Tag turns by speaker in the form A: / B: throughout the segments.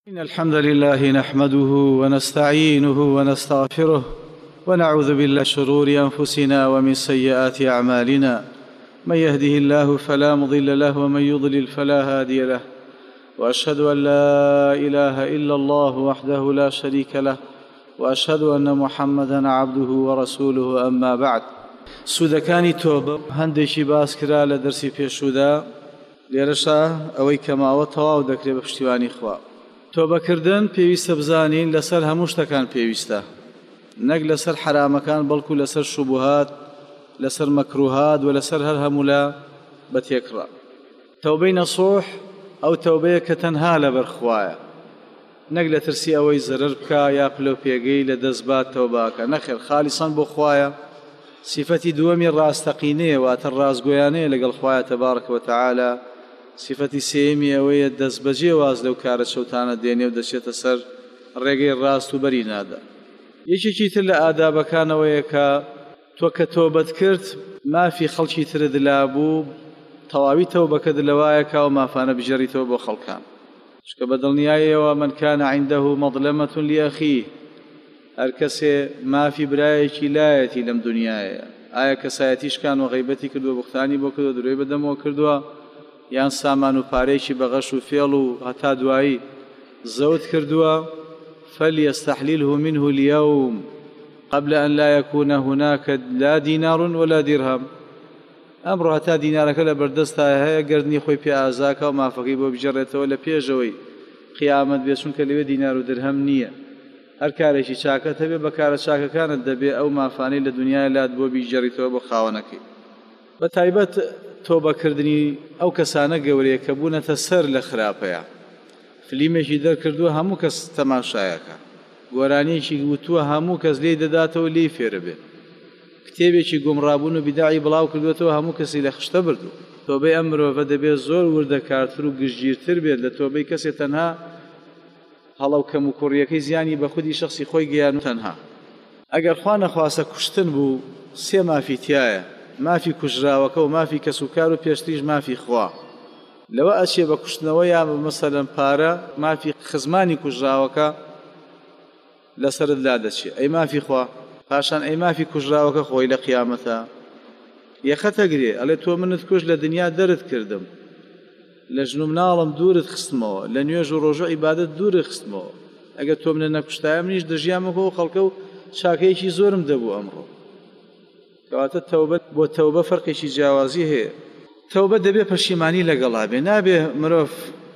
A: إن الحمد لله نحمده ونستعينه ونستغفره ونعوذ بالله من شرور أنفسنا ومن سيئات أعمالنا. من يهده الله فلا مضل له ومن يضلل فلا هادي له، وأشهد أن لا إله إلا الله وحده لا شريك له، وأشهد أن محمدًا عبده ورسوله. أما بعد، سودەکانی تۆبە هەندێکی باس کرا لە دەرسی پێشوودا. لێرەشە ئەوەی کەماوە تەواو دەکرێت بە پشتیوانی خوا. تۆبەکردن پێویستە بزانین لەسەر هەموو شتەکان پێویستە، نەک لەسەر حرامەکان، بەڵکو لەسەر شوبهات، لەسەر مەکروهات و لەسەر هەر هەموو لە بەتێکڕا. تەوبەی نەسوح ئەو تەوبەیە کە تەنها لەبەر خوایە، نەک لە ترسی ئەوەی زەرەر بکە یا پلە پێگەی لە دەستبات تەوباکە. نەخێر، خالیسان بۆ خوایە. صفەتی دووەمی ڕاستەقینەیە، واتە ڕازگۆیانەیە لەگەڵ خوایە تەبارەکە وتەعالە. صفەتی سێمی ئەوەیە دەستبەجێ واز لەو کارە چەوتانە دێنێ و دەچێتە سەر ڕێگەی ڕاست و بەری نادا. یەکێکی تر لە ئادابەکانەوەیە کە تۆ کە تۆبەت کرد مافی خەڵکی ترت لابوو، تەواوی تەوبەکەت لەوایەکە و مافانە بژێڕیتەوە بۆ خەڵکان. چکە بە دڵنیاییەوە من کان عنده مظلمة لأخيه، هەر کەسێ مافی برایەکی لایەتی لەم دنیایە، ئایا کەسایەتیشکان و غیبەتی کردووە، بوختانی بۆ کردووە، درۆی بەدەمەوە کردووە، یان سامان و پارێکی بەغەش و فێڵ و هەتا دوایی زەوت کردووە، فليستحلله منه اليوم قبل أن لا يكون هناك لا دينار ولا درهم. ئەمڕۆ هەتا دینارەکە لە بەردەستا هەیە، گەردنی خۆی پێ ئازاکە و مافەکەی بۆ بژێڕێتەوە لە پێشەوەی قیامەت بێ، چونکە لەوێ دینار و درهم نییە. هەر کارێکی چاکەت هەبێ بە کارە چاکەکانت دەبێ ئەو مافانەی لە دنیای لات بۆ بیژێڕیتەوە بۆ خاوەنەکەی. بە تایبەت تۆبەکردنی ئەو کەسانە گەورەیە کە بوونەتە سەر لە خراپەیە. فلیمێکی دەرکردووە هەموو کەس تەماشایەکە، گۆرانیەکی وتووە هەموو کەس لێی دەداتەوە لێی فێرە بێ، کتێبێکی گۆمڕابوون و بیداعی بڵاو کردوێتەوە هەموو کەسی لە خشتە بردو. تۆبەی ئەم مرۆڤە دەبێت زۆر وردەکارتر و گشتگیرتر بێت لە تۆبەی کەسێ تەنها هەڵەو کەم و کوڕیەکەی زیانی بە خودی شخصی خۆی گەیان و تەنها. ئەگەر خوا نەخواستە کوشتن بوو، سێ مافی تایە: مافی کوژراوەکە و مافی کەسوکار و پێشتریش مافی خوا. لەوە ئەچێ بە کوشتنەوە یا مەسەلەن پارە، مافی خزمانی کوژراوەکە لەسەرت لا دەچێ، ئەی مافی خوا، پاشان ئەی مافی کوژراوەکە خۆی لە قیامەتە یەخەتەگرێ، ئەڵێ تۆ منت کوژ لە دنیا دەرت کردم، لە ژن و مناڵم دوورت خستمەوە، لە نوێژ و ڕۆژە عیبادەت دوورت خستمەوە. ئەگەر تۆ منە نەکوشتایە منیش دەژیامەوە و خەڵکە و چاکەیەکی زۆرم دەبوو ئەمڕۆ. کەواتە تەوبە بۆ تەوبە فەرقێکی جیاوازی هەیە. تەوبە دەبێ پەشیمانی لەگەڵا بێ، نابێ مرۆڤ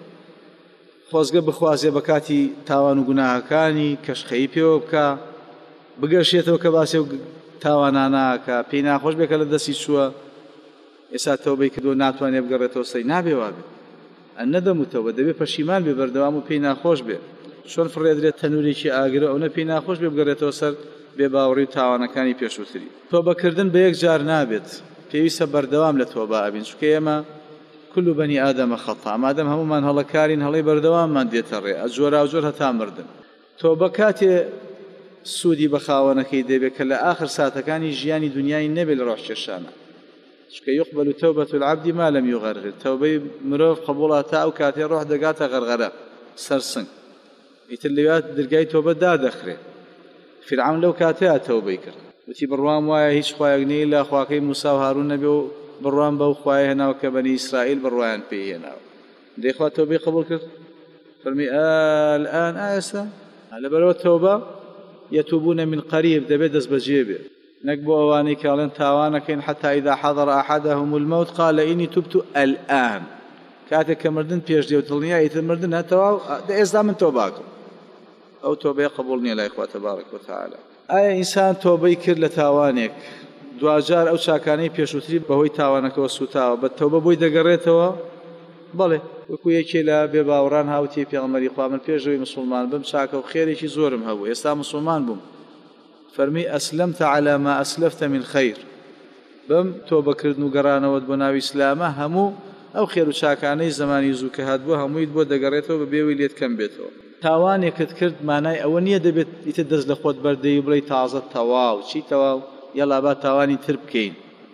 A: خۆزگە بخوازێ بە کاتی تاوان و گوناهەکانی کەشخەیی پێوە بکە، بگەشێتەوە کە باسێ و تاواناناکە، پێی ناخۆش بێ کە لە دەستی چووە ئێستا تەوبەی کردووە ناتوانێ بگەڕێتەوە سەی، نابێ وابێ. نەدەموتەوە دەبێ پەشیمان بێ بەردەوام و پێی ناخۆش بێ. چۆن فڕێدرێت تەنورێکی ئاگرە ئەو نە پێی ناخۆش بێ بگەڕێتەوە سەر بێ باوەڕی و تاوانەکانی پێشووتری. تۆبەکردن بە یەک جار نابێت، پێویستە بەردەوام لە تۆبە ئابین، چونکە ئێمە كل بني آدم خطأ، مادەم هەمومان هەڵەکارین، هەڵەی بەردەواممان دێتە ڕێ، ئەجۆرا و جۆر هەتا مردن. تۆبە کاتێ سوودی بە خاوەنەکەی دەبێت کە لە ئاخر ساتەکانی ژیانی دنیای نەبێت لە ڕۆژکێشانە، چونکە يقبل توبة العبد ما لم يغرغر. تەوبەی مرۆڤ قبوڵە تا ئەو کاتێ ڕۆح دەگاتە غەرغەرە، سەرسنگ، ئیتر لەوێت دەرگای تۆبە دادەخرێت. فرعون لەو کاتەیە تەوبەی کرد، وتی بڕوام وایە هیچ خوایەک نییە لە خواکەی موسا و هارون نەبێ و بڕوان بەو خوایە هێناوە کە بەنی ئیسرائیل بڕوایان پێی هێناوە. دەیخوا تەوبەی قبوڵ کرد، فەرمی الآن ئێستا لەبەرەوە تەوبە يتوبون من قريب، دەبێت دەست بەجێ بێ، نەک بۆ ئەوانەی کاڵێن تاوانەکەین حتى إذا حضر أحدهم الموت قال إني تبت الآن. کاتێک کە مردن پێش دێ و دڵنیا ئیتر مردن هەتەواو ئێستا من تۆباکەم، ئەو تۆبەیە قبوڵ نییە لای خوا تەبارەکە وتەعالە. ئایا ئینسان تۆبەی کرد لە تاوانێک، دوجار ئەو چاکانەی پێشووتری بەهۆی تاوانەکەەوە سوتاوە، بە تەوبە بۆی دەگەڕێتەوە؟ بەڵێ، وەکو یەکێ لە بێباوەڕان هاوتی پێغەمبەری خوا، من پێشەوەی مسلمان بم چاکە و خێرێکی زۆرم هەبوو، ئێستا مسلمان بووم، فەرمی ئەسلەمتە عەلى ما ئەسلەفتە من خەیر. بم تۆبەکردن و گەڕانەوەت بۆ ناوی ئیسلامە هەموو ئەو خێر و چاکانەی زمانی زوو کە هاتبووە هەموویت بۆ دەگەڕێتەوە بە بێوی لێت کەم بێتەوە. تاوانێکت کرد مانای ئەوە نییە دەبێت ئیتر دەست لە خۆت بەردەی بڵێ تازە تەواو چی تەواو، یەڵا با تاوانی تر بکەین.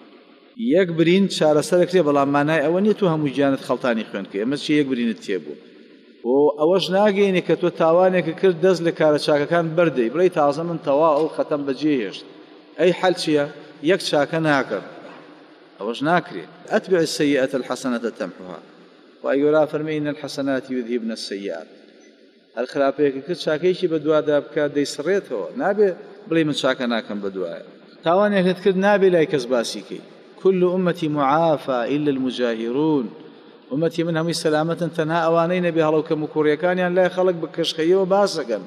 A: یەک برین چارەسەرەکرێ، بەڵام مانای ئەوە نییە تو هەموو گیانت خەڵتانی خوێن کە ئەمە چی یەک برینت تێبوو. و ئەوەش ناگەینێ کە تۆ تاوانێکە کرد دەست لە کارە چاکەکان بەردەی بڵێ تازە من تەواو ئەو خەتەم بەجێهێشت ئەی حەل چییە؟ یەک چاکە ناکەم ئەوەش ناکرێت ئەتبع السەیئەة الحەسەنەة تەمحوها وای گەورە فەرمێ ئین الحەسەنات یذهبن السەیئات هەر خراپەیەکە کرد چاکەیەکی بەدوادا بکات دەیسڕێتەوە نابێ بڵێ من چاکە ناکەم بەدوایە تاوانێکت کرد نابێ لای کەس باسیکەی كل أمتي معافى إلا المجاهرون أمتي من همي سلامة تنها أوانين بها لو كمكوريا كان يعني لا يخلق بكشخيه وباسقا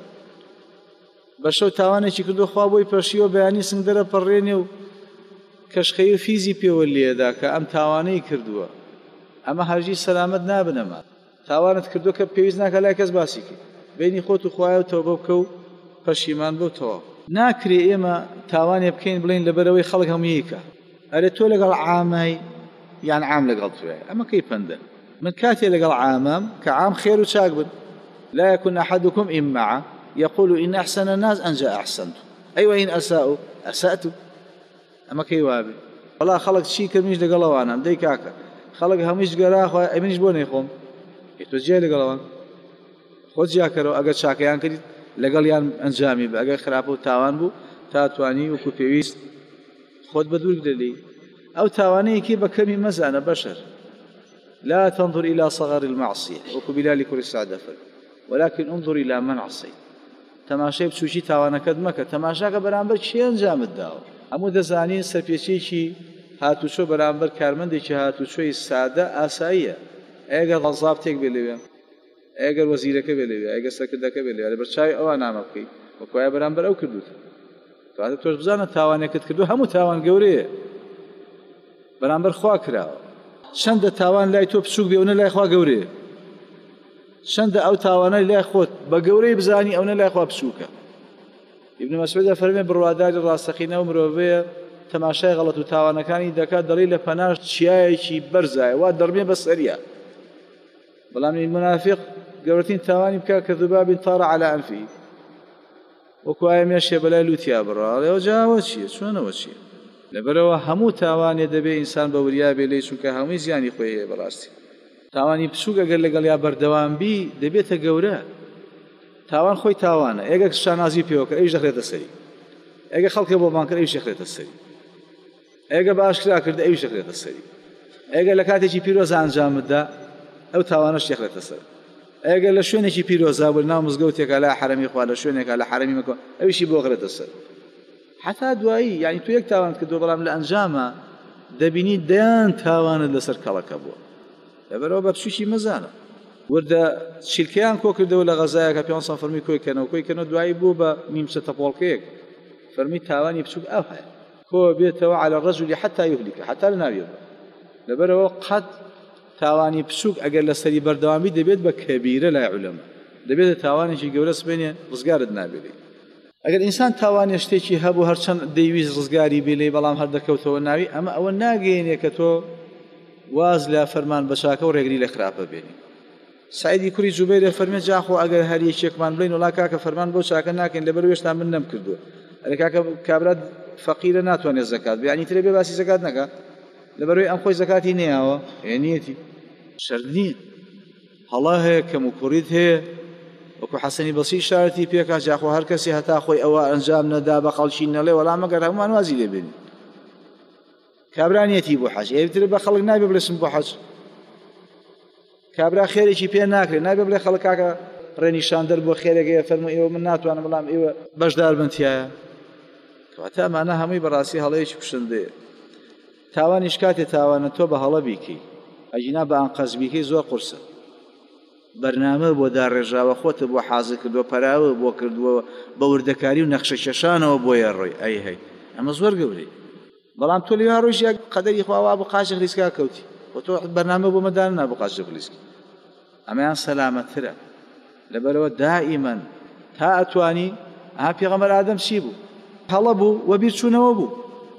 A: بشو تاواني شي كدو خوابوي برشيو بياني سندرة برينيو كشخيه فيزي بيولي ذاك أم تاواني كردوا أما هرجي سلامة نابنا ما تاوانت كردو كبيوزناك لا يكز باسيكي بيني خوت وخوايا وتوبوكو برشيمان بو توا ناكري إما تاواني بكين بلين لبروي خلق هميكا أريد تقول لك عامي يعني عام لقل توعي أما كيف أندل من كاتي لقل عامام كعام خير وشاقبل لا يكون أحدكم إمعا يقول إن أحسن الناس أن جاء أحسنت أيوة إن أساءوا أسأتوا أما كيف وابي والله خلق شيء كميش لقل وانا مدي كاكا خلق هميش قراخ أمينش بوني يخوم يتوجيه لقل وانا خود جاكرو أقل شاكيان كريد لقل يان أنجامي بأقل خرابو تاوان بو تاتواني وكو بيويست خود بدور بدلي أو توانيكي بكمي مزانة بشر لا تنظر إلى صغر المعصية وكبلال كل السعادة ولكن انظر إلى من عصي تماشي بسوشي توانا كدمك تماشاك برامبر شي انجام الداو أمو دزانين سرپيشي هاتو شو برامبر كارمن دي هاتو شو السعادة آسائية ايقا غضابتك بليوه ايقا وزيرك بليوه ايقا سركدك بليوه برشاي او نامكي وكوايا برامبر او كردوت فهذا توش بزانا تاوانێکت کردو هەموو تاوان گەورەیە بەرامبەر خوا کراوە چەندە تاوان لای تۆ بچووک بێ ئەوە لای خوا گەورەیە چەندە ئەو تاوانەی لای خۆت بە گەورەی بزانی ئەوە لای خوا بچووکە ئیبن مەسعود فەرمێ بڕواداری ڕاستەقینە و مرۆڤەیە تەماشای غەڵەت و تاوانەکانی دەکات دەڵێ لە پەناش چیایەکی بەرزایە وا دەڕمێ بە سەریە بەڵام منافق گەورەترین تاوانی بکات کە ذباب طار على أنفه وكوايا ماشي بلا لوتيا برا لو جاوز شي شنو وشي لبروا همو تاواني دبي انسان بوريا بي چونکە هەمووی زیانی خۆی بەڕاستی تاوانی بچووک ئەگەر لەگەڵ یا بەردەوام بی دەبێتە گەورە تاوان خۆی تاوانە ئەگەر شانازی پێوەکە ئەویش دەخرێتە سەری ئەگەر خەڵکێ بۆ بانکر ئەویش دەخرێتە سەری ئەگەر باشکرا کرد ئەویش دەخرێتە سەری ئەگەر لە کاتێکی پیرۆز ئەنجامدا ئەو تاوانەش دەخرێتە سەر ئەگەر لە شوێنێکی پیرۆزا بوو ناو مزگەوتێکە لە حرەمی خوا لە شوێنێکە لە حرەمی مەکە ئەویشی بۆ غرێتە سەر حتا دوایی یعنی تو یەک تاوانت کردو بەڵام لە ئەنجامە دەبینی دەیان تاوانت لەسەر کەڵەکە بووە لەبەرەوە بە بچووکی مەزانە وردە چیلکەیان کۆ کردەوە لە غەزایەکە پێوەسان فەرمی کۆیکەنەوە دوایی بوو بە نیمچە تەپۆڵکەیەک فەرمی تاوانی بچووک ئەو هەیە کۆ بێتەوە على الرجل حتى يهلك حتى لناوێت لەبەرەوە قەت تاوانی بچووک ئەگەر لەسەری بەردەوامی دەبێت بە کەبیرە لای عولەما دەبێتە تاوانێکی گەورە سبێنێ ڕزگارت نابێت ئەگەر ئینسان تاوانی شتێکی هەبوو هەرچەند دەیویست ڕزگاری بێ بەڵام هەر دەکەوتەوە ناوی ئەمە ئەوە ناگەیەنێ کە تۆ واز لە فەرمان بەچاکە و ڕێگری لە خراپە بێنی سعیدی کوڕی جوبەیرە فەرمێ جاخۆ ئەگەر هەر یەکێکمان بڵین وڵا کاکە فەرمان بۆ چاکە ناکەین لەبەر وێشتان من نەمکردووە ئەرێ کاکە کابرات فەقیرە ناتوانێت زەکات بیانی ترێ بێ باسی زەکات نەکا لەبەرەوەی ئەم خۆی زەکاتی نەیەوە نیەتی شەرنی هەڵا هەیە کەم و کوڕیت هەیە وەکو حەسەنی بەسی شارەتی پێکا جاخۆ هەر کەسی هەتا خۆی ئەوە ئەنجام نەدا بە خەڵکی نەڵێ وەڵام ئەگەر هەمومان وازی لێبێنی کابرانیەتی بۆ حەج ئێوتر بە خەڵک نابێ بڵێسم بۆ حەج کابرا خێرێکی پێ ناکرێت نابێ بڵێ خەڵک کاکە ڕێنیشاندەر بۆ خێرێکەیە فەرموو ئێوە من ناتوانم بەڵام ئێوە بەشدار بن تایە کەواتە ئەمانە هەمووی بەڕاستی هەڵەیەکی کوشندەیە تاوانیش کاتێ تاوانە تۆ بە هەڵە بیکەی ئەجینا بە ئەنقەز بیکەی زۆر قورسە بەرنامە بۆ داڕێژاوە خۆتە بۆ حازر کردووە پەراوە بۆ کردووە بە وردەکاری و نەخشە کێشانەوە بۆیە ڕۆی ئەی هەی ئەمە زۆر گەورەی بەڵام تۆ لێوان ڕۆژ یەک قەدەری خواوا بۆ قاچێک ریسکا کەوتی بۆ تۆ بەرنامە بۆ مەداننا بۆ قاچێک ریسکی ئەمەیان سەلامەتترە لەبەرەوە دائیمەن تا ئەتوانی ئەها پێغەمبەر ئادەم چی بوو هەڵە بوو وە بیرچوونەوە بوو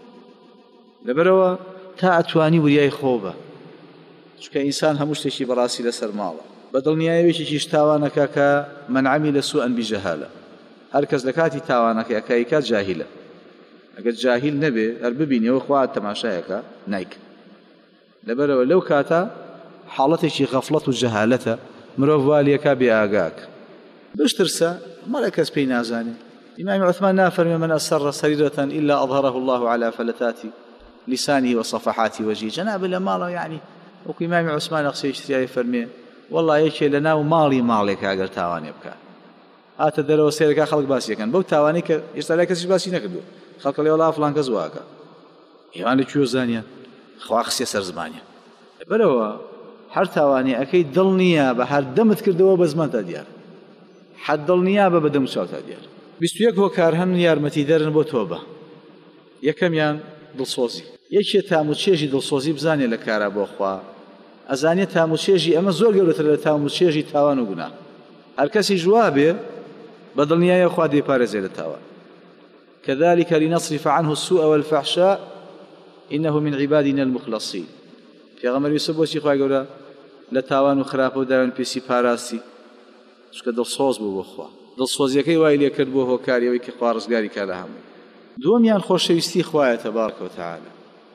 A: لەبەرەوە تا ئەتوانی وریای خۆ بە چونکە ئینسان هەموو شتێکی بەڕاستی لەسەر ماڵە بەدڵنیایەوێکیش تاوانەکە کە من عمل سوءا بجهالة هەر کەس لە کاتی تاوانەکە ئەکات جاهیلە ئەگەر جاهیل نەبێ هەر ببینەوە خوا تەماشایەکە نایکە لەبەرەوە لەو کاتە حاڵەتێکی غەفڵەت و جەهالەتە مرۆڤ وا لێکا بێ ئاگاک بشترسە مەڵێ کەس پێی نازانێ ئیمامی عوثمان نافەرمێ من ئەسەڕ سەریرەتەن إلا أظهره الله على فلتات لسانه وصفحات وجهه جناب لە ماڵەوە یعنی وەکو ئیمامی عوسمان قسەی شتیایی فەرمێ وەڵڵا یەکێ لە ناو ماڵێک ئەگەر تاوانێ بکات هاتە دەرەوە سێرەکە خەڵک باسی دەکەن بەو تاوانەی کە ئێستا لای کەسیش باسی نەکردووە خەڵکە لێ وەڵا فڵان کەس واکە ئێوان لەکوێ زانیان خوا قسێ سەر زمانیان بەرەوە هەر تاوانی ئەەکەی دڵ نییە بە هەر دەمت کردەوە بە زمان تا دیار حەد دڵ نییە بە بەدەم چاو تا دیار 21 هۆکار هەن یارمەتی دەرن بۆ تۆبە یەکەمیان دڵسۆزی یەکێ تاموچێژی دڵسۆزی بزانێ لە کارە بۆ خوا ئەزانێت تاموچێژی ئەمە زۆر گەورەتر لە تاموچێژی تاوان و گوناه هەر کەسی جووا بێ بە دڵنیایە خوا دەیپارێزێ لە تاوان كذلك لنصرف عنه السوء والفحشاء إنه من عبادنا المخلصين پێغەمبەر یوسف بۆچی خوای گەورە لە تاوان و خراپە و داوێن پێسی پاراستی چونکە دڵسۆز بوو بۆ خوا دڵسۆزیەکەی وای لێ کرد بۆ هۆکاریەوەی کە خوا ڕزگاری کا لە هەموو دووەمیان خۆشەویستی خوایە تەبارەکە وتەعالە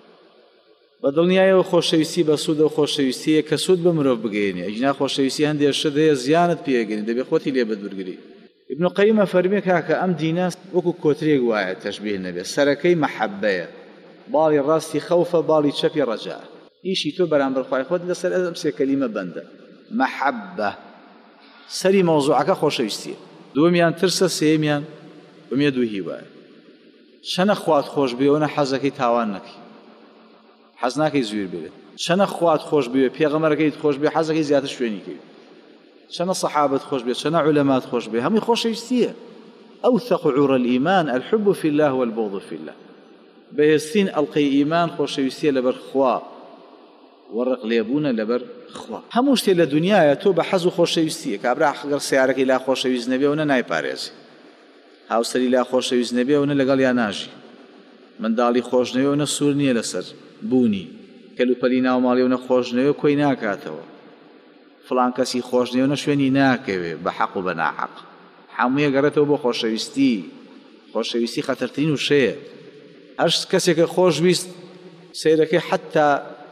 A: بە دڵنیایەوە خۆشەویستی بە سوود و خۆشەویستیە کە سوود بە مرۆڤ بگەێنێ ئەجنا خۆشەویستی هەندێک شت هەیە زیانت پێگەێنێ دەبێ خۆتی لێ بەدوورگری ابن قەیمە فەرمێ کاکە ئەم دینە وەکو کۆترێک وایە تەشبیه نەبێ سەرەکەی مەحەبەیە باڵی ڕاستی خەوفە باڵی چەپی ڕەجا ئیشی تۆ بەرامبەر خوای خۆت لەسەر ئەم سێ کەلیمە بەندە مەحەبە سەری مەوزوعەکە خۆشەویستیە دووەمیان ترسە سێمیان ئومێد و هیوایە چەنە خوات خۆش بێەوە حەزەکەی تاوان نەکەی حەز ناکەی زویر بێت چەنە خوات خۆش بێ پێغەمبەرەکەیت خۆش بێ حەزەکەی زیاتر شوێنی کەوێت چەنە سەحابەت خۆش بێ چەنە عولەمات خۆش بێ هەمووی خۆشەویستیە أوثق عور الإيمان الحب في الله والبغض في الله بەهێزترین ئەڵقەی ئیمان خۆشەویستیە لەبەر خوا وەڕق لێبوونە لەبەر خوا هەموو شتێ لە دنیاە تۆ بە حەز و خۆشەویستیە کابرا حەگەر سیارەکەی لا خۆشەویست نەبێەوە نایپارێزی هاوسەری لا خۆشەویست نەبێەوە لەگەڵ یان ناژی منداڵی خۆش نەوێەوە سوور نییە لەسەر بوونی کەلوپەلی ناوماڵیەوە خۆش نەوێ کۆی ناکاتەوە فڵان کەسی خۆش نەوێ شوێنی ناکەوێ بە حەق و بە ناحەق هەموویە گەڕێتەوە بۆ خۆشەویستی خەتەرترین و شەیە هەر کەسێکە خۆشویست سیرەکەی حتا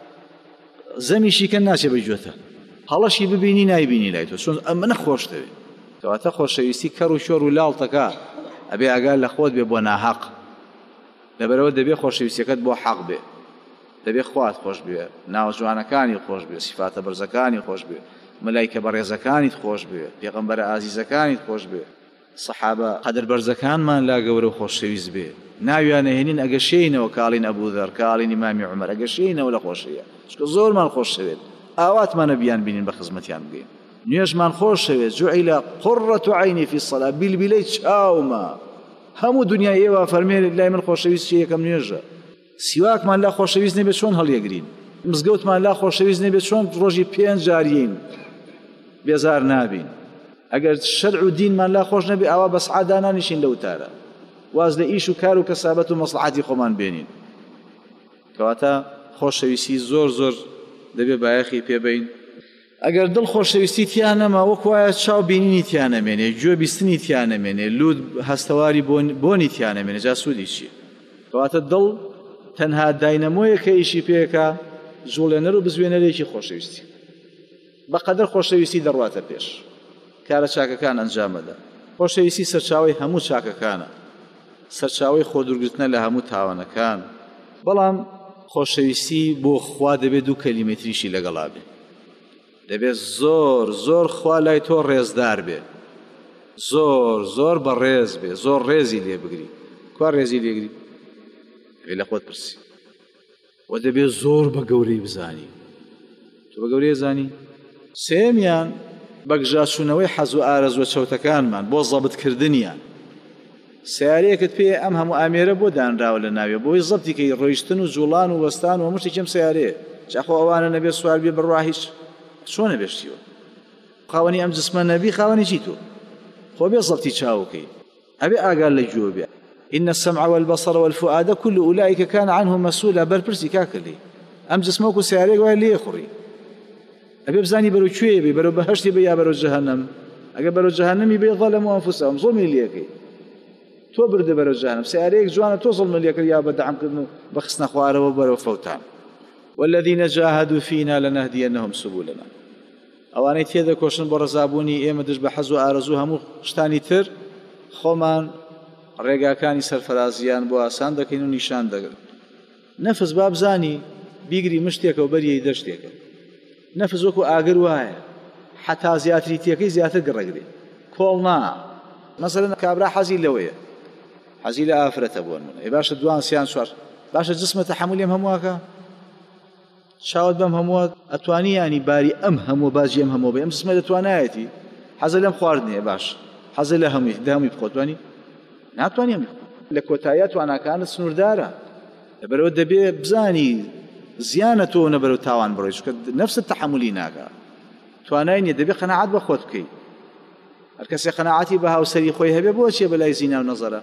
A: زەمیشی کە ناچێ بەگوێتە هەڵەشی ببینی نایبینی لای تۆ چۆن ئەمە نەخۆش دەوێت کەواتە خۆشەویستی کەڕ و شۆر و لاڵتەکە ئەبێ ئاگال لە خۆت بێ بۆ ناحەق لەبەرەوە دەبێ خۆشەویستیەکەت بۆ حەق بێ دەبێ خوات خۆش بێ ناوجوانەکانی خۆش بێ سیفاتە بەرزەکانی خۆش بێ مەلایکە بەڕێزەکانیت خۆش بێ پێغەمبەرە ئازیزەکانیت خۆش بێ سەحابە قەدر بەرزەکانمان لا گەورە و خۆشەویست بێ ناویانەهێنین ئەگەشێینەوە کاڵین ئەبوذەر کاڵین ئیمامی عومەر ئەگەشێینەوە لە خۆشەویە چکە زۆرمان خۆش شەوێت ئاواتمانە بیان بینین بە خزمەتیان بگەین نوێژمان خۆش شەوێت جوعیل قڕەت عینی فی الصەلا بیلبیلەی چاومە هەموو دنیای ئێوە فەرمێنێت لای من خۆشەویست چی یەکەم نوێژە سیواکمان لا خۆشەویست نەبێت چۆن هەڵیەگرین مزگەوتمان لا خۆشەویست نەبێت چۆن ڕۆژی 5 جارین بێزار نابین ئەگەر شەرع و دینمان لا خۆش نەبێ ئاوا بە سعادا نانیشین لە وتارە واز لە ئیش و کار و کەسابەت و مەسلحەتی خۆمان بێنین کەواتە خۆشەویستی زۆر دەبێ بایەخی پێبین ئەگەر دڵ خۆشەویستی تیان نەما وەک وایە چاو بینینی تیان نەمێنێ گوێ بیستنی تیان نەمێنێ لود هەستەواری بۆنی تیان نەمێنێ جا سوودی چیە کەواتە دڵ تەنها داینەمۆیە کە ئیشی پێکە جوڵێنەر و بزوێنەرێکی خۆشەویستی بەقەدەر خۆشەویستی دەڕواتە پێش کارە چاکەکان ئەنجامەدا خۆشەویستی سەرچاوی هەموو چاکەکانە سەرچاوی خۆ دوورگرتنە لە هەموو تاوانەکان بەڵام خۆشەویستی بۆ خوا دەبێت دوو کەلیمەتریشی لەگەڵا بێ دەبێت زۆر خوا لای تۆ ڕێزدار بێ زۆر بە ڕێز بێ زۆر ڕێزی لێ بگری کوا ڕێزی لێگری بێ لە خۆت پرسی و دەبێت زۆر بە گەورەی بزانی تۆ بە گەورەی زانی سێمیان بەگژاچوونەوەی حەز و ئارەزوە چەوتەکانمان بۆ زەبتکردنیان سیارەیەکت پێ ئەم هەموو ئامێرە بۆ دانراوە لە ناوێ بۆی زەبتی کەی ڕۆیشتن و جوڵان و وەستان و هەموو شتێکم سیارەیە جاخۆ ئەوانە نەبێ سوار بێ بڕوا هیچ چۆنە بێشتیوە خاوەنی ئەم جسمە نەبی خاوەنی چی تۆ خۆ بێ زەبتی چاوکەی ئەبێ ئاگال لە گوێ بێ إن السمع والبصر والفؤاد كل أولئك كان عنه مسؤولا بەرپرسی کاکەلێ ئەم جسمە وەکو سیارەیەک وایە لێ خوڕی ئەبێ بزانی بەرەو کوێ بێ بەرەو بەهەشتی بێ یا بەرەو جەهەنەم ئەگەر بەرەو جەهەنەمی بێ ظەلەموا ئەنفوسەهوم زوڵمی لێکەی تۆ بردە بەرەو جەهەنەم سیارەیەک جوانە تۆ زوڵمی لێکرد یا بەدەعمکردن و بەخستنە خوارەوە بەرەو فەوتان والذین جاهدوا فینا لنهدینهم سبلنا بەڵام خۆشەویستی زۆر زۆر دەبێ دوو کەلیمەتریشی لەگەڵا بێ دەبێت زۆر بە ئەوانەی تێدەکۆشن بۆ ڕەزابوونی ئێمە دژ بە حەز و ئارەزوو هەموو شتانی تر خۆمان ڕێگاکانی سەرفەرازیان بۆ ئاسان دەکەین و نیشان دەگرن. نەفس با بزانی بیگری مشتێکە و بەریەی دەشتێکە. نەفس وەکو ئاگر وایە حتا زیاتریتیەکەی زیاتر گڕەگرێت کۆڵ نا. مەسەلەن کابرا حەزی لەوەیە، حەزی لە ئافرەتە بۆ نمونە، باشە دوان سیان چوار باشە جسمە تەحەمولی ئەم هەموواکە، چاوت بەم هەمووە ئەتوانی ینی باری ئەم هەموو باجی ئەم هەموو بێ ئەم جسمە دەتوانایەتی حەزە لەم خواردنێ باش حەزە لە هەمووی دامی بخۆتوانی ناتوانانی ئەم لە کۆتاییە تواناکانت سنووردارە. لەبەرەوە دەبێ بزانی زیانە تۆ نەبەرەوە تاوان بڕۆی، چونکە نەفست تەحەمولی ناکات، توانای نییە، دەبێ قەناعەت بە خۆت بکەیت. هەر کەسێ قەناعەتی بە هاوسەری خۆی هەبێ بۆچیە بەلای زینا و نەزەرە؟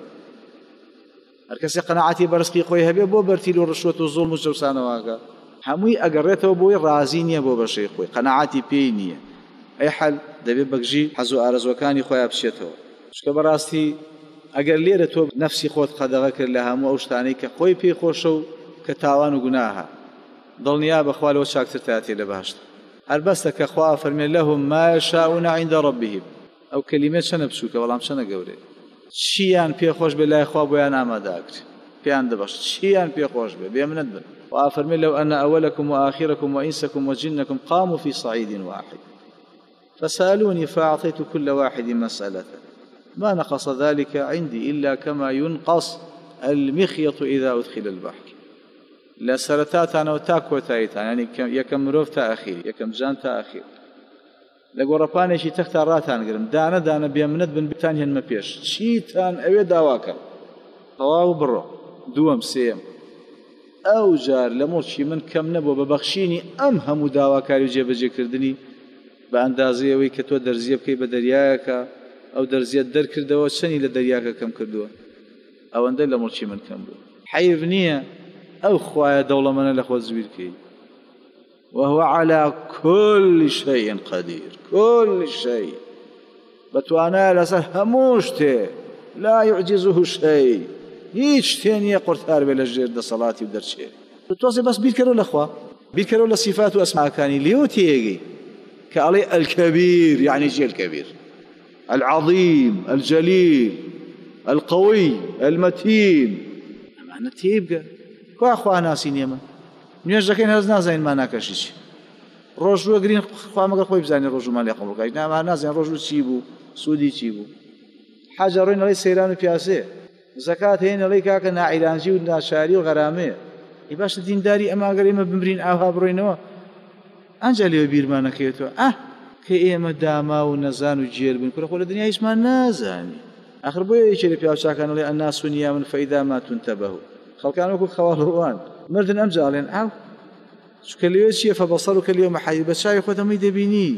A: هەر کەسێ قەناعەتی بە ڕزقی خۆی هەبێ بۆ بەرتیل و ڕشوەت و زوڵم و جەوسانەوەکە؟ هەمووی ئەگەڕێتەوە بۆی ڕازی نییە بۆ بەشەی خۆی، قەناعەتی پێی نییە. ئەی حەل دەبێت بەگژی حەز و ئارەزوەکانی خۆیان بچێتەوە. چونکە بەڕاستی ئەگەر لێرە تۆ نەفسی خۆت قەدەغە کرد لە هەموو ئەو شتانەی کە خۆی پێی خۆشە و کە تاوان و گوناهە، دڵنیا بەخوا لەوە چاکتر تاتێ لە باشتر. هەر بەستە کە خوا فەرمێ لەهم ما یەشاؤون عند ربهم. ئەو کەلیمە چەنە بچووکە بەڵام چەنە گەورەیە. چیان پێخۆش بێ لای خوا بۆیان ئامادەکرێ، پێیان دەبەش چیان پێخۆش بێ بێمنەت بن. وافرمي لو أن أولكم وآخركم وإنسكم وجنكم قاموا في صعيد واحد فسألوني فأعطيت كل واحد مسألته ما نقص ذلك عندي إلا كما ينقص المخيط إذا أدخل البحر. لا سرتات أنا وتاكو تايتان يعني يكم مروف تأخير يكم جان تأخير لقورباني شي تختاراتان قرم دانا دانا بيمند بن بتاني هن مبيش شيتان أوي داواكا طواو برو دوام سيم ئەو جار لە مۆچی من کەم نەبوو بە بەخشینی ئەم هەموو داواکاری و جێبەجێکردنی بە ئەندازەیەوەی کە تۆ دەرزیە بکەی بە دەریایەکە ئەو دەرزیەت دەرکردەوە چەنی لە دەریاکە کەم کردووە، ئەوەندە لە مۆچی من کەم بوو. حەیف نییە ئەو خوایە دەوڵەمەنە لە خۆت زویر بکەی. وهو على كل شيء قدير كل شيء بتوانای لەسەر هەموو شتێ لا يعجزه شيء هیچ شتێ نییە قورتار بێ لە ژێر دەسەڵاتی و دەرچێ. تۆزێ بەس بیرکەرەوە لەخوا بیرکەرەوە لە سیفات و ئەسماکانی لێو تێگەی کە ئەڵێ الكبير يعني جێ الكبير العظيم الجليل القوي المتين ئەمانە تێبگە کوا خوا ناسی نێمە نوێژ دەکەین هەز نازانین ماناکەشی چی ڕۆژوە گرین خوا مەگەر خۆی بزانێ ڕۆژومان لێ قبوڵ بکەیت نامان نازانین ڕۆژوو چی بوو سوودی چی بوو حاجە ڕۆین ئەڵێ سەیران و پیاسێ زەکات هەیە ئەڵێ کاکە ناعیرانجی و ناشاری و غەرامەیە ئی باشە دینداری ئەمە ئەگەر ئێمە بمرین ئاوا بڕۆینەوە ئەنجا لێوە بیرمان نەکەوێتەوە کە ئێمە داما و نەزان و جێر بن کورە خۆ لە دنیا هیچمان نازانی. ئاخر بۆیە یەکێ لە پیاوچاکان ئەڵێ الناس نیام فەئیدا ما تنتبهوا خەڵکان وەکو خەواڵەوان مردن ئەمجا ئەڵێن ئاو چونکە لێوێ چییە فەبەصەرک اليوم حەدید بە چاوی خۆت هەمووی دەبینی.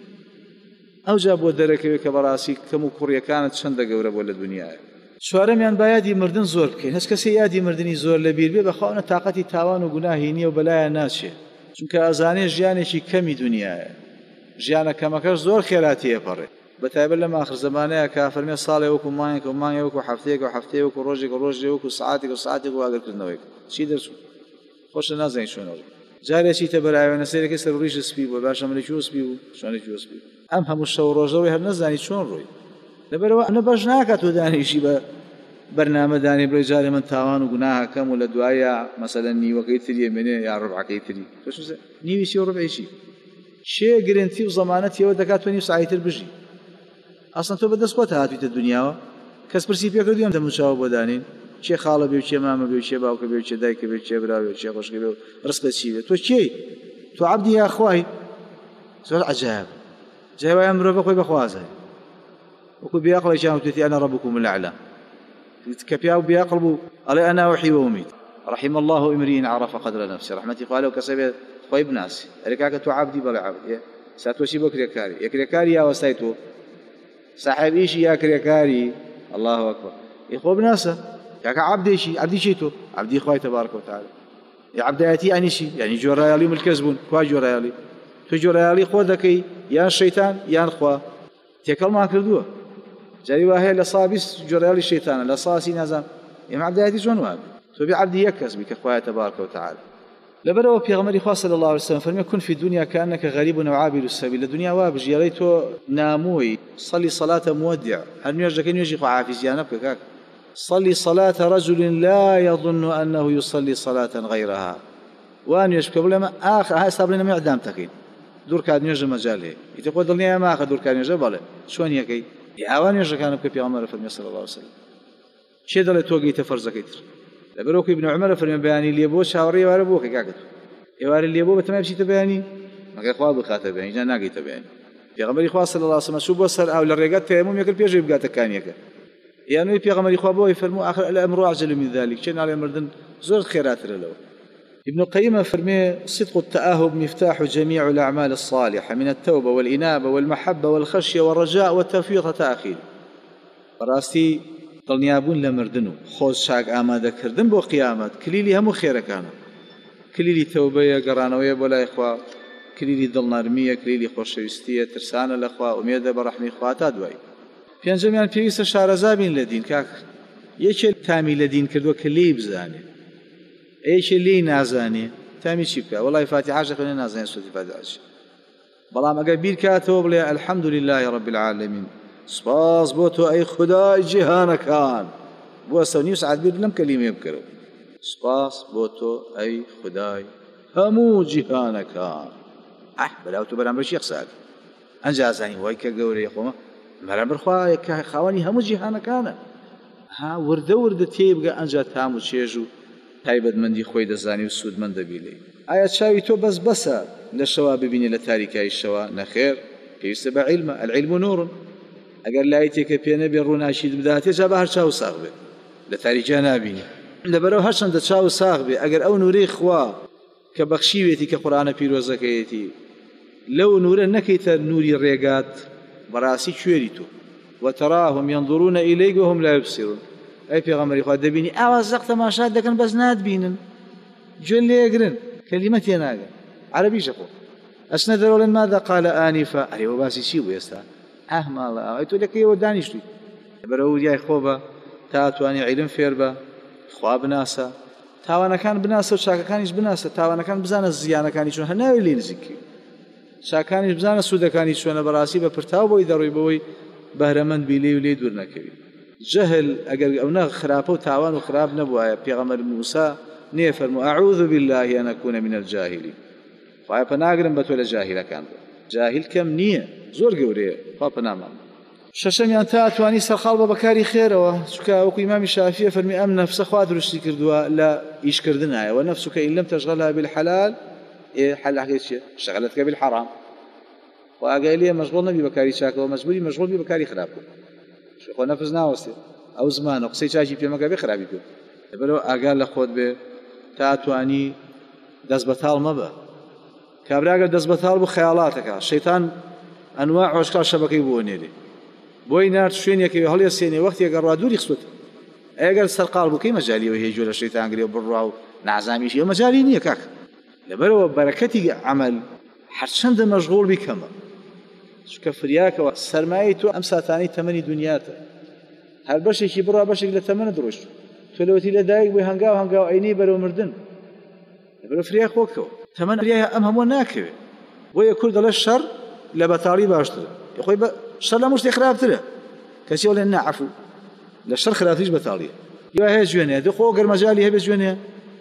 A: ئەوجا بۆ دەرەکەوێت کە بەڕاستی کەم و کوڕیەکانت چەندە گەورە بۆ لە دنیاە. چوارەمیان با یادی مردن زۆر بکەین. هەست کەسێ یادی مردنی زۆر لە بیر بێ بەخواونە تااقەتی تاوان و گوناهی نییە و بەلایە ناچێت، چونکە ئەزانێ ژیانێکی کەمی دنیاە، ژیانە کەمەکەش زۆر خێراتی ئەپەڕێ بەتایبەت لەم ئاخر زەمانەیە کە فەرمێ ساڵێ وەکو مانگێک و مانگێ وەکو هەفتەیەک و هەفتەیە وەکو ڕۆژێک و ڕۆژێ وەکو سعاتێک و سعاتێک و ئاگرکردنەوەیک چی دەرچوو خۆشە نازانین شوێنەوە جارێکی تە بەرایوێنە سەیرەکەی سەر ڕیژ سپی بوو باشە ملێکی سپی بوو شوێنێکی سپی ئەم هەموو شەو ڕۆژەوەی هەر نەزانی چۆن ڕۆی لەبەرەوە ئەمە بەش ناکات و دانیشی بە بەرنامەدانی بڵێ جارێ من تاوان و گوناهەکەم و لە دوایە مەسەلەن نیوەکەی تری ئەمێنێ یا ڕبعەکەی تری نیویسی و ڕبعیشی شێ گرنتی و زەمانەتیەوە دەکات تۆ نیو ساعتر بژی ئەسڵەن تۆ بەدەست خۆت هاتوویتە دنیاوە کەس پرسی پێکردویم دەموچاوە بۆ دانین چێ خاڵە بێ و چێ مامە بێ و چێ باوکە بێ و چێ دایکە بێ و چێ برا بێ و چێ خۆشکە بێ و ڕستە چی بێ تۆ چێی تۆ عەبدی یا خوای زۆر عەجایب جای وایە مرۆڤ خۆی بەخوازە وەکو بیاقڵێکیان وتێتی ئەنا ڕەبوکم الأعلى کە پیا و بیاقڵ بوو ئەڵێ ئەنا وحی وەومید رحم الله امرئ عرف قدر نفسه رحمەتی خوا لەو کەسە بێت خۆی بناسی ئەرێ کاکە تۆ عەبدی بەڵێ عەبد ساتۆشی بۆ کرێکاری یەکرێکاری یاوەستای تۆ صاحب ئیشی یا کرێکاری الله ئەکبەر خۆ بناسە کاکە عەبدێکی عەبدی چی تۆ عەبدی خوای تەبارەکە وتەعالە عەبدایەتی یعنی چی یعنی جۆرایەڵی و ملکەز بوون کوا جۆرایەڵی تۆ جۆرایەڵی خۆ دەکەی یان شەیتان یان خوا تێکەڵمان کردووە جاری وا هەیە لە سا بیست جۆرایەڵی شەیتانە لە ساسی نازان ئێمە عەبدایەتی چۆن وابێ تۆ بێ عەبدی یەک کەس بی کە خوای تەبارەکە وتەعالە لبرو پیغمبر خدا صلی الله علیه و سلم فرمی کن فی الدنیا كأنك غریب و عابر السبیل. الدنیا وابجی تو ناموی صلی صلاة مودع هل نيجي نيجي خو عافيزيانا بكاك صلي صلاة رجل لا يظن أنه يصلي صلاة غيرها وأن يشبك بلما آخر هاي صابرين ما عدام تكين دور كاد نيجي مجاله يتقول دلني ما آخر دور كاد نيجي باله شون يكي يعوان يجي كانوا كبي عمر فرمي صلى الله عليه وسلم شيء دل توقي تفرز كتير لبروك ابن عمر فرمي بياني اللي يبوه شاوري واربوه كاكت يواري اللي يبوه بتمام شيء تبياني ما كخواب بخاطر بياني جانا ناقي تبياني پیغمبر خدا صلی الله علیه و سلم شو بصر او للرجات تيمم يكل بيجي يبقى تكانيك يعني پیغمبر خدا بو يفرموا اخر الامر اعجل من ذلك كان على مردن زور خيرات له. ابن القيم فرمي صدق التآهب مفتاح جميع الاعمال الصالحه من التوبه والانابه والمحبه والخشيه والرجاء والتوفيق والتاخير. براستي دڵنیابوون لە مردن و خۆش چاک ئامادەکردن بۆ قیامەت کلیلی هەموو خێرەکانە کلیلی تەوبەیە گەڕانەوەیە بۆ لای خوا کلیلی دڵنەرمیە کلیلی خۆشەویستیە ترسانە لە خوا ئومێدە بە ڕەحمی خوا تا دوای. پێنجەمیان پێویستە شارەزا بین لە دین کاک یەکێ تامی لە دین کردووە کە لێی بزانێ یەکێ لێی نازانێ تامی چی بکە وەڵای فاتیحە خوێنێ نازانێ سوودی فاتیحە بەڵام ئەگەر بیر کاتەوە بڵێ الحەمد لله رب العالمین سپاس بۆ تۆ ئەی خودای جیهانەکان بووە سەو نیو سعات بیر لەم کەلیمەیە بکەرەوە سپاس بۆ تۆ ئەی خودای هەموو جیهانەکان بەلاو تۆ بەرامبەر شێخ سعد ئەنجا ئازانی وای کە گەورەیە خۆمە بەرامبەر خوا کە خاوەنی هەموو جیهانەکانە ها وردە وردە تێی بگە ئەنجا تام و چێژ و تایبەتمەندی خۆی دەزانی و سوودمەند دەبی ئایا چاوی تۆ بەسە لە شەوا ببینی لە تاریکایی شەوا نەخێر پێویستە بە عیلمە العیلم نور ئەگەر لای تێکە پێ نەبێ ڕووناشید بداتێ جا بە هەر چاو ساغ بێ لە تاریکیا نابینی لەبەرەوە هەرچەندە چاو ساغ بێ ئەگەر ئەو نورەی خوا کە بەخشیوێتی کە قورئانە پیرۆزەکەیەتی لەو نورە نەکەیتە نوری ڕێگات بەڕاستی کوێری تۆ وتراهم ينظرون إليك وهم لا يبصرون أي پیغمبری خوا دەبینی ئاوا زەق تەماشات دەکەن بەس ناتبینن گوێن لێگرن کەلیمەتێ ناگەن عەرەبیشە خۆ ئەچنە دەرەوە ماذا قال آنفا ئەرێوە باسی چی بوو ئێستا ماڵە ئەی تۆ لەکەیەوە دانیشتووی لەبەرەوە وریای خۆ بە تا توانی عیلم فێر بە خوا بناسە تاوانەکان بناسە و چاکەکانیش بناسە تاوانەکان بزانە زیانەکانی چۆن هەناوی لێ نزیکی چاکانیش بزانە سوودەکانی چۆنە بەڕاستی بە پرتاو بۆی دەڕۆی بەوەی بەهرەمەند بی لێ و لێ دوور نەکەوی جەهل ئەگەر ئەوە خراپە و تاوان و خراپ نەبووایە پێغەمبەر موسا نێفەرموو ئەعوذ بالله أن أكون من الجاهلين خوای پەناگرم بە تۆ لە جاهیلەکان جاهل کەم نییە زۆر گەورەیە خوا پەنامان شەشەمیان تا ئەتوانی سەرخاڵ بە بەکاری خێرەوە چونکە وەکو ئیمامی شافیە فەرمی ئەم نەفسە خوا دروستی کردووە لە ئیشکردنایە و نەفسك إن لم تشغلها بالحلال حل شغلتك بالحرام وأقول لي مشغول نبي بكاري شاك ومجبوري مشغول بي بكاري خراب شو نفس ناوستي أو زمان وقصي شاجي في مكان بخرابي كده بلو أقال لخود به تاتواني دز بطال مبا كابراقل دز بطال بخيالاتك الشيطان أنواع وأشكال شبكي بونيري بوي نار شوين يكي هل يسيني وقت يقرر دوري خصوت أقل سرقال بكي مجالي وهي جول الشيطان قريب برا نعزامي شيء مجالي نية كاك لبلو بركتي عمل حرشند مشغول بكما شو فرياك وسرمايتو أمساتاني ثماني دنياته هل بشي شي برا بشي لثمن دروش تلوتي لدايق بهنقاو عيني برو مردن برو فرياك وكو ثمن فرياك أم همو ناكوي ويكون دل الشر لبطاري باشتر يخوي الشر لا مش تخراب تله كسي ولا نعفو للشر خرافيش بطاري يوا هي جوانيا دخو قر مجالي هي بجوانيا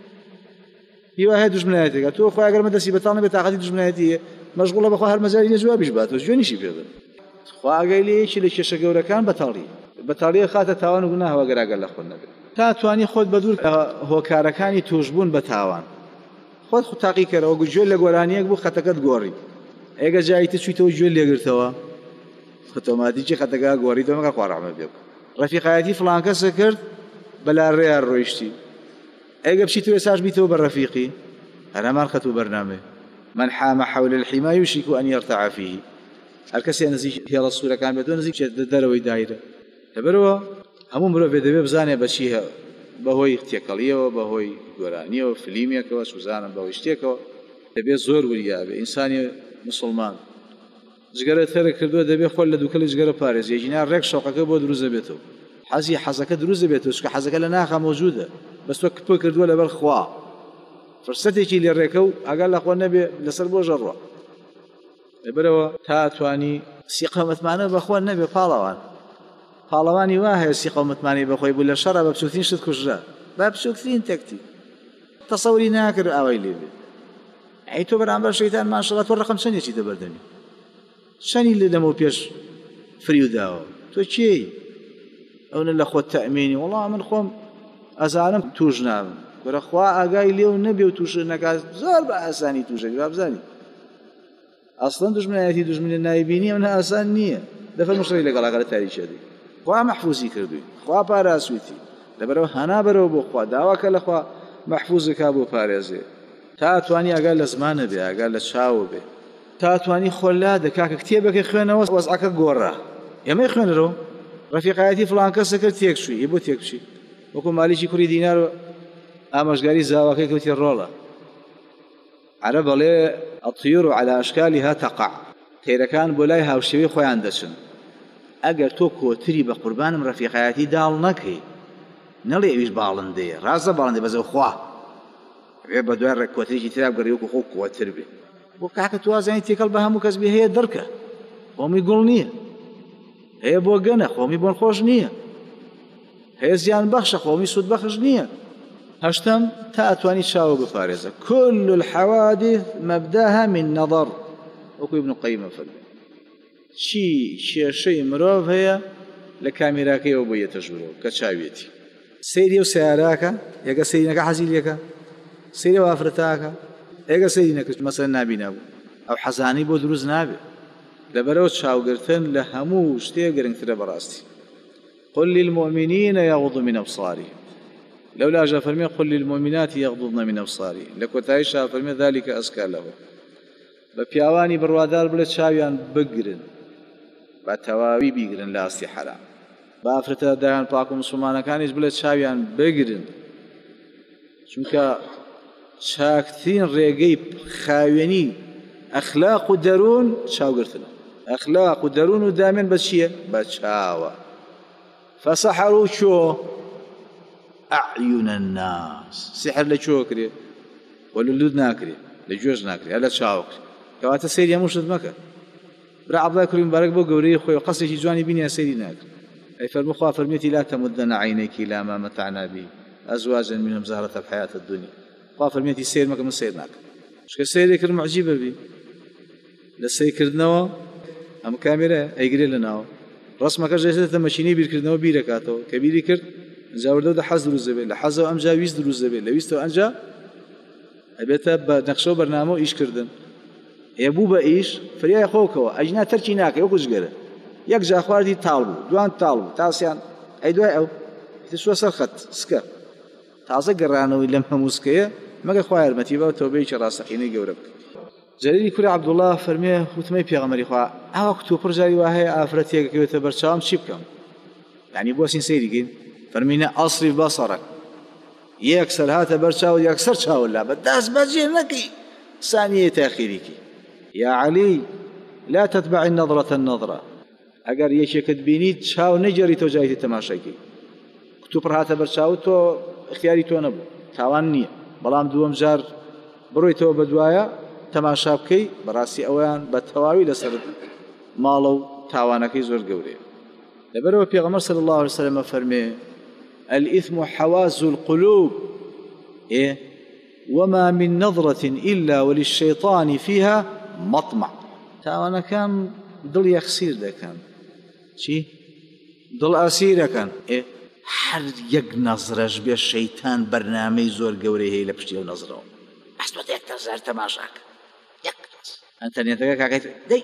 A: يوا هي دجمناتك تو خو اگر مدسي بطانه بتاخدي دجمناتي مشغوله بخو هر مجالي جوابش بات جوني شي بيد خو اگيلي شي لشي گوركان بطاري خاطه تاوان غناه واگر اگر لخونه تا تواني خود بدور هو كاركاني توجبون بتاوان خود خو تاقي كره او جول لگورانيك بو خطقت گوري اگه جايت شي تو جول لگرتوا اوتوماتيكي خطقا گوري تو ما قرا ما بيك رفيقاتي فلان كسكرت بلا ريال رويشتي اگه بشي تو مساج بيتو بالرفيقي انا ما رخته برنامج من حام حول الحمى يشك ان يرتع فيه الكسي نزيج هي الصوره كان بدون نزيج دروي دايره تبروا همون مرو بده بزانه بشيها بهوي اختيقليه وبهوي غورانيه وفيلميه كواس وزانه بوشتيكو تبي زور وريا انساني مسلمان جگره تر کردو دبي خول دوکل جگره پاريز يجينا رك شوقه بود روزه بيتو حزي حزكه دروزه بيتو شك حزكه لنا موجوده بس وقت كردو لبر خوا فرسەتێکی لێ ڕێکە و ئەگەر لەخوا نەبێ لەسەر بۆ ژەڕوە لەبەرەوە تا توانی سیقەمەتمانە بەخوا نەبێ پاڵەوانی وا هەیە سیقەمەتمانی بەخۆی بوو لە شەڕە بە بچووکترین شت کوژرا بە بچووکترین تەکتی تەسەوری ناکرد ئەوەی لێ بێت ئەی تۆ بەرامبەر شەیتان ماشەڵڵا تۆ ڕقم چەندێکی دەبەردەنی چەندی لە دەمە و پێش فریو داوە تۆ چێی ئەوە لە خۆت تەئمینی وەڵا من خۆم ئەزانم توش نابم بەرەخوا ئاگای لێو نەبێ و توش نەکات زۆر بە ئاسانی توشەکە بابزانی ئەسڵەن دوژمنایەتی دوژمنە نایبینی ئەمە ئاسان نییە دەفەر مشتری لەگەڵاگەرە تاریکی دێ خوا مەحفوظی کردووی خوا پاراسویتی لەبەرەوە هەنا بەرەوە بۆ خوا داواکە لە خوا مەحفوظەکە بۆ پارێزێ تا توانی ئاگا لە زمانە بێ ئاگا لە چاوە بێ تا توانی خۆلا دەکاکە کتێبەکە خوێنەوە وەزعەکە گۆڕا ئێمەی خوێنەرەوە ڕەفیقایەتی فڵان کەسە کرد تێکشووی بۆ تێکچی وەکو مالیکی کوڕی دینار و ئامۆژگاری زاواکەی کەوتی ڕۆڵە عەرە بەڵێ الطيور على أشكالها تقع تێرەکان بۆ لای هاوشێوەی خۆیان دەچن ئەگەر تۆ کۆتری بە قوربانم ڕەفیقایەتی داڵ نەکەی نەڵێ ئەویش باڵندەیە ڕاستە باڵندەی بەزەو خوا بێ بە دوای ڕێککۆترێکی ترا بگەڕی وەکو خۆ کۆتر بێ بۆ کاکە توازانی تێکەڵ بە هەموو کەس بێ هەیە دەرکە خۆمی گوڵ نییە هەیە بۆ گەنە خۆمی بۆن خۆش نییە هەیە زیان بەخشە خۆمی سود بەخش نییە هەشتم تا ئەتوانی چاوە بپارێزە كل الحوادث مبداها من نظر وەکو ابن قەیمە فەرمێ چی کێشەی مرۆڤ هەیە لە کامێراکەیەوە بۆ یەتە ژوورەوە کە چاوێتی سەیری و سیاراکە یەکە سەیرینەکە حەزی لێکە سەیری و ئافرەتاکە ئێگە سەیری نەکرد مەسەلەن نابینە بوو ئەو حەزانەی بۆ دروست نابێ لەبەرەوە چاوگرتن لە هەموو شتێک گرنگترە بەڕاستی قل للمؤمنين يغضوا من أبصارهم لولا جاء فرمي قل للمؤمنات يغضضن من أبصارهن لكوتايشا فرمي ذلك أزكى له بەپیاوانی بڕوادار بڵێ چاویان بگرن بە تەواوی بیگرن لە ئاستی حەرام بە ئافرەتە دایان پاک و مسلمانەکانیش بڵێ چاویان بگرن چونکە چاکترین ڕێگەی خاوێنی ئەخلاق و دەروون چاوگرتنە ئەخلاق و دەروون و دامێن بە چییە؟ بە چاوە فەسەحەڕوا چۆ أعين الناس سحر لشوكري ولا لود ناكري لجوز ناكري هلا تشاوك كواتا سيري مرشد مكة برا عبد الله كريم بارك بو قوري خوي قصي شي جواني بيني سيري ناكري أي فالمخوا فرميتي لا تمدن عينيك إلى ما متعنا به أزواجا منهم زهرة الحياة الدنيا خوا فرميتي سير مكة من سير ناكري شكا سيري كرم عجيبة بي لسي كردنوا أم كاميرا أي قريل لناو رسمك جيسة ماشيني بير كردنوا بيركاتو كبيري كرد جاوردو ده حظ دروز دەبێت لە حەزەوە ئەمجا ویست دروست دەبێت لە ویستەوە ئەنجا ئەبێتە بە نەخشە و بەرنامە و ئیشکردن هێبوو بە ئیش فریای خۆکەوە ئەجنا تەرکی ناکەی وەکو جگەرە یەک جا خواردی تاڵ بوو دوان تاڵ بوو تاسیان ئەی دوای ئەو سووە سەر خەت سکە تازە گەڕانەوەی لەم هەموو سکەیە مەگە خوا یارمەتی بە تەوبەیەکی ڕاستەقینەی گەورە بکە جەریری کوڕی عەبدوڵڵاه فەرمێ وتمەی پێغەمبەری خوا ئاوا کتوب پڕ جاری وا هەیە ئافرەتێکەکەوێتە بەرچاوم چی بکەم یعنی بۆچین سەیریگەین فرمينا أصرف بصرك يكسر هات برشاو يكسر شاو لا بداس بجينك ثانية تأخيرك يا علي لا تتبع النظرة النظرة أجر يشك تبينيت شاو نجري توجاهي تماشاكي كتوبر هات برشاو تو اختياري تو نبو تاوانني بلام دوم جار بروي تو بدوايا تماشاكي براسي أوان بتواوي لسر مالو تاوانكي زور قوري لبرو پیغمبر صلى الله عليه وسلم فرمي الإثم حواز القلوب إيه؟ وما من نظرة إلا وللشيطان فيها مطمع تاوانا كان ضل يخسير ده كان شي ضل أسير كان إيه؟ هر يق نظرش بيا الشيطان برنامج زور قوري هي لبشتي ونظره أسبت يكتزار تماشاك يكتز أنت نيتك كاكيت دي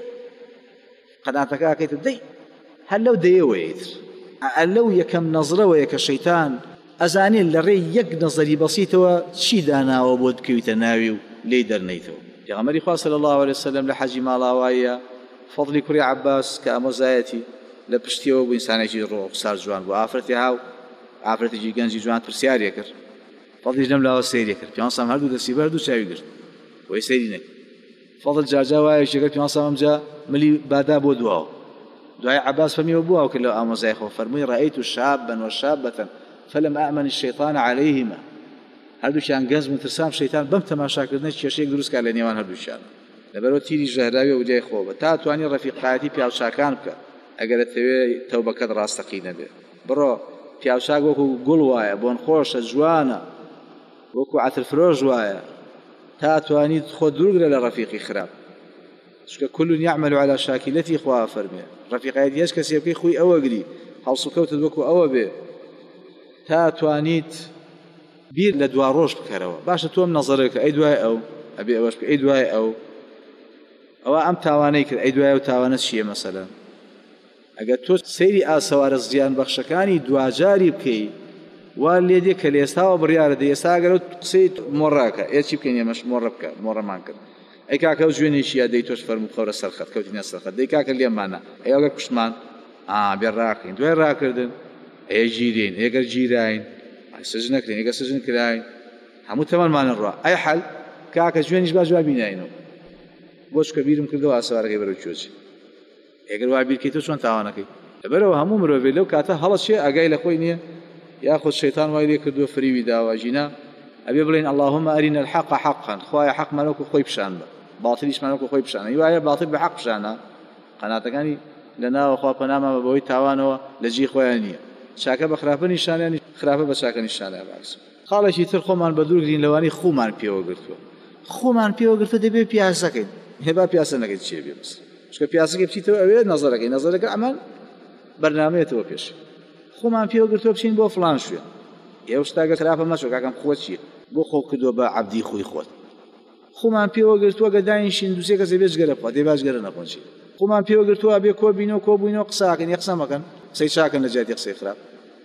A: قناتك كاكيت دي هل لو ديويت لو يكم نظرة ويك الشيطان أزاني لري يك نظري بسيطة شي دانا وبود كويت ناوي ليدر نيتو يا غمري خواه صلى الله عليه وسلم لحجي مالا وايا فضلي كري عباس كأموزايتي لبشتيو بإنسان يجي روح صار جوان وآفرتي هاو آفرتي جي جنجي جوان ترسيار يكر فضلي جنم لا سير يكر في عنصام هردو دسي بردو شاوي قرد ويسيرينك فضل جاجا وايا شكر في عنصام جا ملي بادا بودواو دعاء عباس فمي وبوها وكله أمزايخ وفرمي رأيت شابا وشابة فلم أأمن الشيطان عليهما هەردووکیان گەنج مترسام شەیتان بەم تەماشاکردنە کێشەیەک دروستکات لە نێوان هەردووکیان لەبەرەوە تیری ژەهراوی و جای خۆ بە تا توانی ڕەفیقایەتی پیاوچاکان بکە ئەگەر دەتەوێت تەوبەکەت ڕاستەقینە بێ بڕۆ پیاوچاک وەکو گوڵ وایە بۆن خۆشە جوانە وەکو عەترفرۆش وایە تا توانیت خۆ دوورگرە لە ڕەفیقی خراپ چونکە كل يعمل على شاكلته خوا فەرمێ ڕەفیقایەتی هەچ کەسێ بکەی خۆی ئەوە گری هەڵسوکەوتت وەکو ئەوە بێ تا توانیت بیر لە دوا ڕۆژ بکەرەوە باشە تۆم نەزەرەکە ئەی دوای ئەو ئەبێ ئەوەش بکە ئەی دوای ئەو ئەوە ئەم تاوانەی کرد ئەی دوای و تاوانە چییە مەسەلەن ئەگەر تۆ سەیری ئاسەوارە زیان بەخشەکانی دوجاری بکەی وا لێ دێ کە لە ئێستاوە بڕیارە دە ئێستا ئەگەر قسەی مۆڕاکە ئێچی بکەین ئێمەش مۆڕە بکە مۆڕەمان کرد ئەی کاکە و جوێنێکیە دەی تۆش فەرموو خەورە سەرخەت کەوتینە سەرخەت دەی کاکە لێمانە ئەی ئەوگە کوشتمان بێ ڕاکەین دوای ڕاکردن ئەیە گیرین ئێگەر گیراین سژ نەکرین ئێگە سژن کراین هەموو تەمەنمانە ڕوا ئەی حەل کاکە جوێنیش با جواب بیناینەوە بۆ چکە بیرم کردەوە ئاسوارەکەی بەرەو کوێچی ئێگەر وا بیرکەی تۆ چۆن تاوانەکەی لەبەرەوە هەموو مرۆڤێ لەو کاتە هەڵە چێ ئاگای لە خۆی نییە یاخود شەیتان وای لێ کردووە فریوی داوە ژینا ئەبێ بڵێن اللهم أرنا الحق حقا خوایە حەقمان وەکو خۆی پیشان بە باڵتریشمان وەکو خۆی پیشانە وایە باڵتر بە حەق پیشانە قەناتەکانی لەناوە خوا پەنامە بەوەی تاوانەوە لە جێی خۆیان نییە چاکە بە خراپە نیشانیانی خراپە بە چاکە نیشانیان باکس خاڵێکی تر خۆمان بە دوورگرین لەوانی خومان پێوە گرتووە خومان پێوە گرتووە دەبێ پیاسەکەین هێبا پیاسە نەکەیت چێ بێ بەس چکە پیاسەکە بچیتەوە ئەوێ نەزەرەکەی ئەمان بەرنامەیەتەوە پێش خومان پێوە گرتووە بچین بۆ فڵان شوێن ئێوە شتاگە خراپە مەچۆ کاکەم خۆ چییە بۆ خۆ کردووە بە عەبدی خۆی خۆت خومان پێوە گرتووە گە داینشین دووسێ کەسێ بێ جگەرە بخوات دەی باش گەرە نەخۆن چی خومان پێوە گرتووە بێ کۆ بینەوە کۆ بووینەوە قساکەن یە قسە مەکەن قسەی چاکەن لە جیاتی قسەی خراپ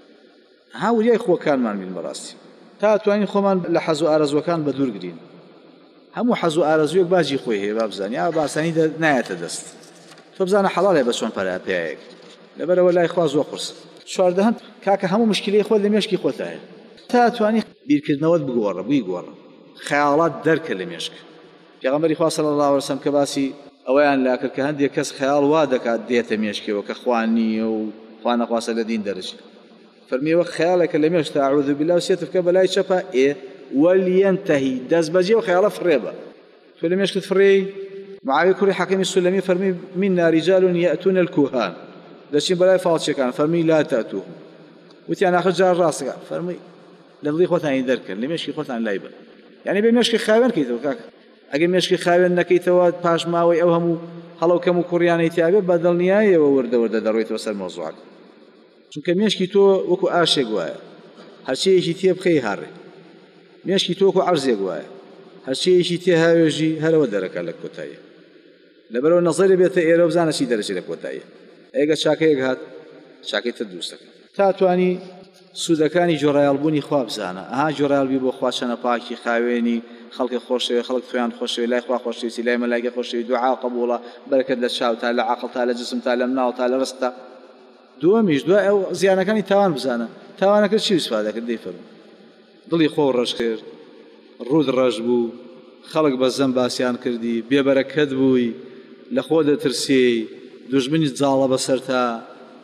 A: هاوریای خۆکانمان بین بەڕاستی تا توانین خۆمان لە حەز و ئارەزوەکان بە دوورگرین هەموو حەز و ئارەزوویەک باجی خۆی هەیە با بزانانی ئا باسانی نایەتە دەست تۆ بزانە حەڵاڵێ بە چۆن پەراپیایەک لەبەرەوە لای خوا زۆر قورس چواردەهەم کاکە هەموو مشکلەی خۆت لە مێشکی خۆتایە تا توانی بیرکردنەوەت بگۆڕە بووی گۆڕە خەیاڵات دەرکە لە مێشک پێغەمبەری خوا صلی الله علیه وسلم کە باسی ئەوەیان لا کرد کە هەندێک کەس خەیاڵ وا دەکات دێتە مێشکەوە کە خوا نییە و خوا نەخواسە لە دین دەرچێت فەرمیەوە خەیاڵێکە لە مێشتا ئەعوذ بالله وسێتت بکە بەلای چەپە وەلیەنتەهی دەست بەجێ و خەیاڵە فڕێبە تۆ لە مێشکت فڕێی معاویە کوڕی حەکیمی سولەمی فەرمی منا رجال یأتون الكهان دەچین بەلای فاڵچێکان فەرمی لا تأتوه وتیان آخر جار ڕاستەکە فەرمی لە دڵی خۆتانی دەرکەن لە مێشکی خۆتان لای بن یعنی بێ مێشکی خاوێن کەیتەوە کاکە ئەگەر مێشکی خاوێن نەکەیتەوە پاش ماوەی ئەو هەموو هەڵەوکەم و کوڕیانەی تیابێ بە دڵنیاییەوە وردە دەڕۆیتەوە سەر مۆزوعەکە چونکە مێشکی تۆ وەکو ئاشێک وایە هەرچەیەکی تێ بخەی هەڕێ مێشکی تۆ وەکو عەرزێک وایە هەرچەیەکی تێ هاوێژی هەرەوە دەرەکە لە کۆتاییە لەبەرەوە نەزەری بێتە ئێرە بزانە چی دەرەچێت لە کۆتاییە ئەگە چاکەیەک هات چاکەی تر دروستەکە تا توانی سوودەکانی جۆڕایەڵبوونی خوا بزانە ئەها جۆڕایەڵبی بۆ خوا چەنە پاکی خاوێنی خەڵکی خۆشەوێ خەڵک تویان خۆشەوێ لای خوا خۆشەویستی لای مەلایکە خۆشەوی دوعا قبوڵە بەرەکەت لە چاو تا لە عەقڵ تا لە جسم تا لە مناڵ تا لە ڕستە دووەمیش دوای ئەو زیانەکانی تاوان بزانە تاوانەکە چی سوپا دەکرد دەی فەرموو دڵی خۆ ڕەش کرد ڕوود ڕەش بوو خەڵک بە زەم باسییان کردی بێبەرەکەت بووی لە خۆ دەترسی دوژمنی جاڵە بەسەر تا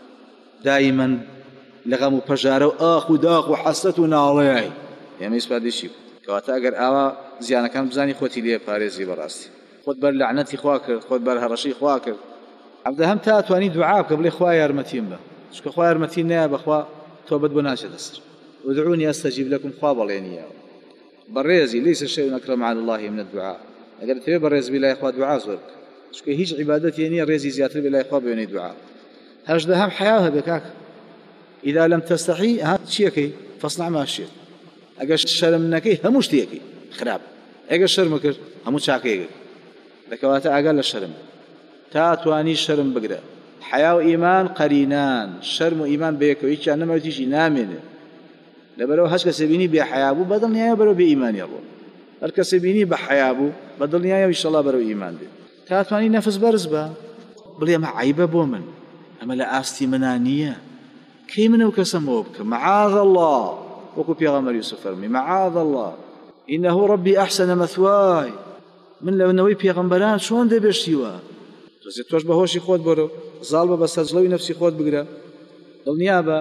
A: دایمەن لە غەم و پەژارە و ئاخ و داخ و حەسەت و ناڵێی ئێمە ئیسپادیشی کەواتە ئەگەر ئاوا زیانەکان بزانی خۆتی لێ پارێزی بەڕاستی خۆت بەر لەعنەتی خوا کرد خۆت بەر هەڕەشەی خوا کرد عەبدە هەم تا توانی دوعا بکە بڵێ خوا یارمەتیم بە چونکە خوا یارمەتی نایە بەخوا تۆبەت بۆ ناچێتە سەر ودعوني أستجيب لكم خوا بەڵێنیە بەڕێزی ليس شيء أكرم على الله من الدعاء ئەگەر تەوێ بەڕێز بی لای خوا دوعا زۆر بکە چونکە هیچ عیبادەتی نییە ڕێزی زیاتر بی لای خوا بوێنەی دوعا هەژدەهەم حیا هەبێ کاکە إذا لم تستحي ها چیەکەی فاصنع ما شئت ئەگەر شەرم نەکەی هەموو شتێکی خراپ ئەگەر شەرم کرد هەموو چاکەیەک دەکەواتە ئاگا لە شەرم تا توانی شەرم بگرە حیا و ئیمان قەرینان شەرم و ئیمان بەیەکەوە هیچیان نەمەوێتیشی نامێنێ لەبەرەوە هەچ کەسێ بینی بێ حیا بوو بەدڵنیایە بەرەو بێ ئیمانی ڕۆ هەر کەسێ بینی بە حیا بوو بەدڵنیایە ئینشەڵا بەرەو ئیمان بێ تا توانی نەفس بەرز بە بڵێ ئەمە عەیبە بۆ من ئەمە لە ئاستی منە نییە كي منو كسموك معاذ الله وكو بيغمر يوسف فرمي معاذ الله إنه ربي أحسن مثواي من لو نوي بيغمبران شون دي بيشتيوا توش بهوشي خود برو ظالبه بس هزلوي نفسي خود بقرا النيابة